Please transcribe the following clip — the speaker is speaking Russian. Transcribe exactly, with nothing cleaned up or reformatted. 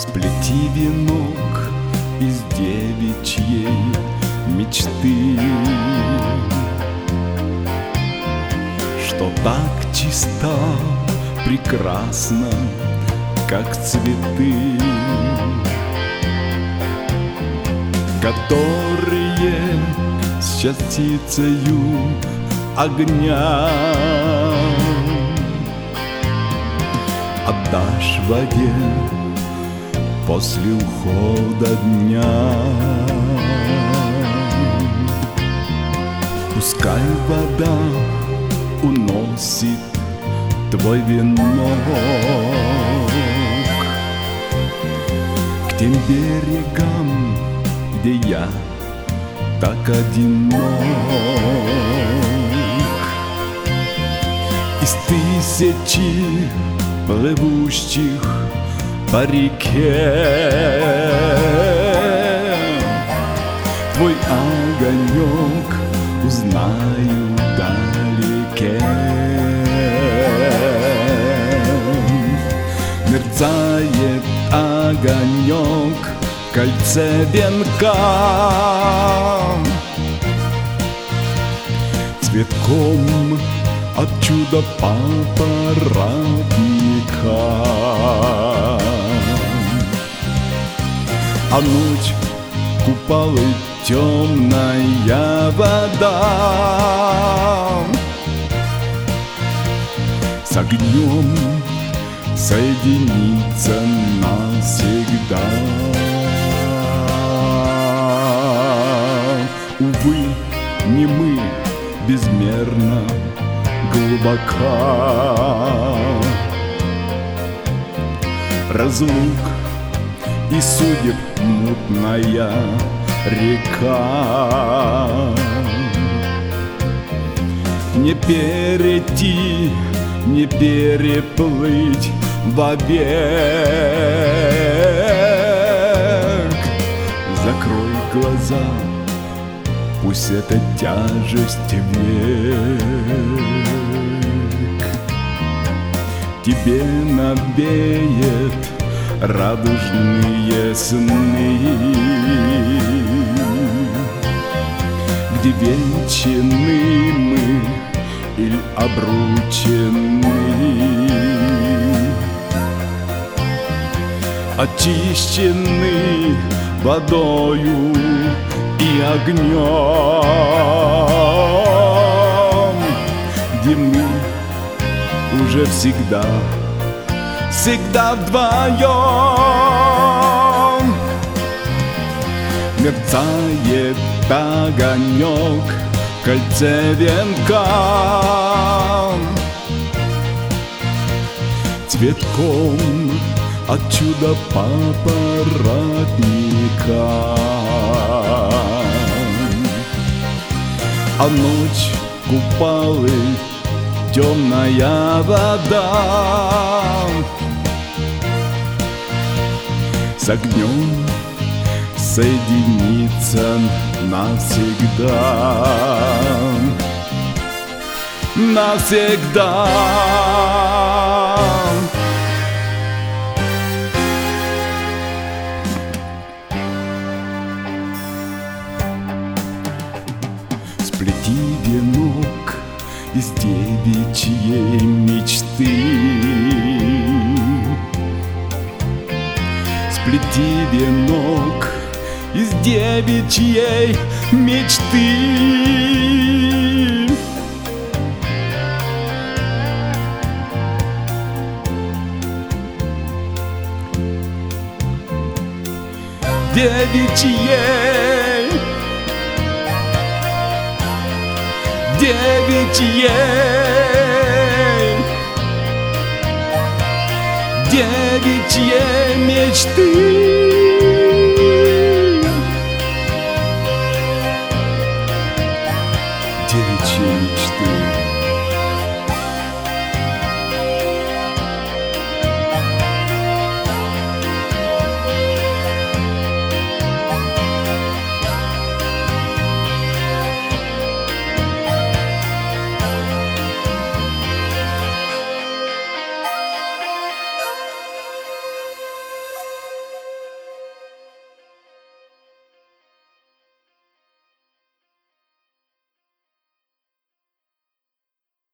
Сплети венок из девичьей мечты, что так чисто, прекрасно, как цветы, которые с частицею огня отдашь воде после ухода дня. Пускай вода уносит твой венок к тем берегам, где я так одинок. Из тысячи плывущих по реке твой огонек узнаю вдалеке. Мерцает огонек в кольце венка, цветком от чуда папоротника. А ночь купалы темная вода с огнем соединиться навсегда. Увы, не мы безмерно глубока разлук и судеб мутная река. Не перейти, не переплыть вовек. Закрой глаза, пусть эта тяжесть век тебе навеет радужные сны, где венчаны мы или обручены, очищены водою и огнем, где мы уже всегда, всегда вдвоем. Мерцает огонек в кольце венка, цветком от чуда папоротника. А ночь купалы темная вода с огнем соединиться навсегда, навсегда. Сплети венок из девичьей мечты, сплети венок из девичьей мечты. Девичьей, девичьей, девичьей мечты.